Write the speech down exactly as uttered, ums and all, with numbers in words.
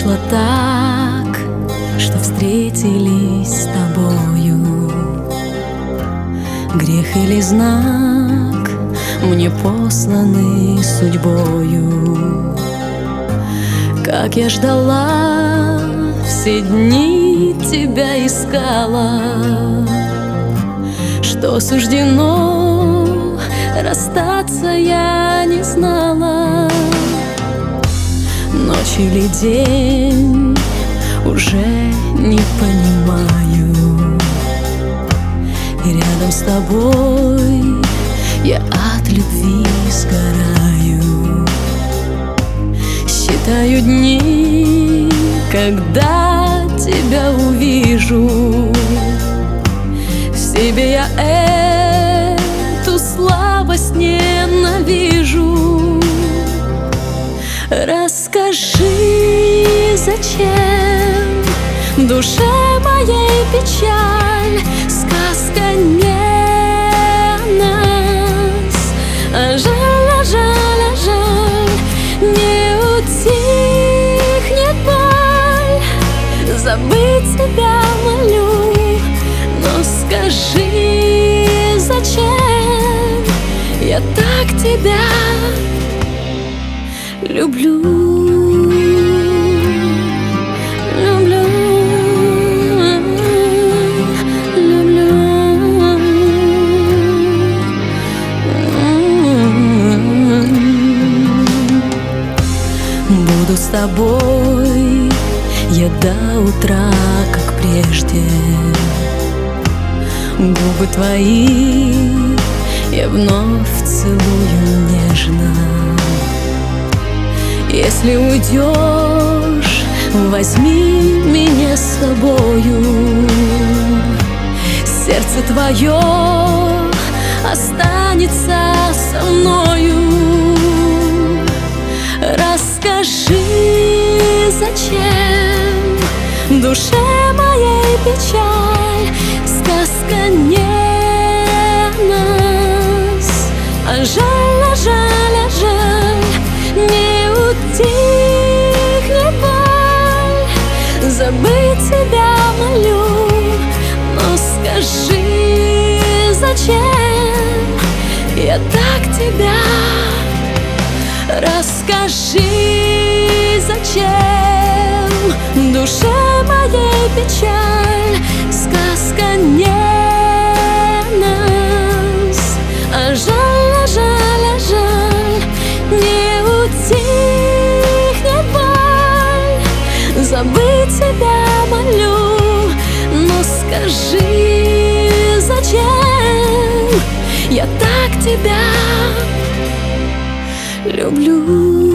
вышло так, что встретились с тобою. Грех или знак мне посланный судьбою. Как я ждала, все дни тебя искала, что суждено расстаться я не знала. Ночь или день уже не понимаю, и рядом с тобой я от любви сгораю. Считаю дни, когда тебя увижу. В себе я эту слабость ненавижу. Расскажи, зачем душе моей печаль? Сказка не о нас, а жаль, а жаль, а жаль, не утихнет боль. Забыть тебя молю, но скажи, зачем я так тебя люблю, люблю, люблю. Буду с тобой я до утра, как прежде. Губы твои я вновь целую нежно. Если уйдешь, возьми меня с собою. Сердце твое останется со мною. Расскажи, зачем душе моей печаль? Сказка не о нас, а жаль, а жаль, а жаль, не утихнет боль. Забыть тебя молю, но скажи, зачем я так тебя. Расскажи, зачем душе моей печаль? Сказка не о нас, а жаль, а жаль, а жаль, не утихнет боль. Забыть тебя молю, но скажи, зачем я так тебя люблю.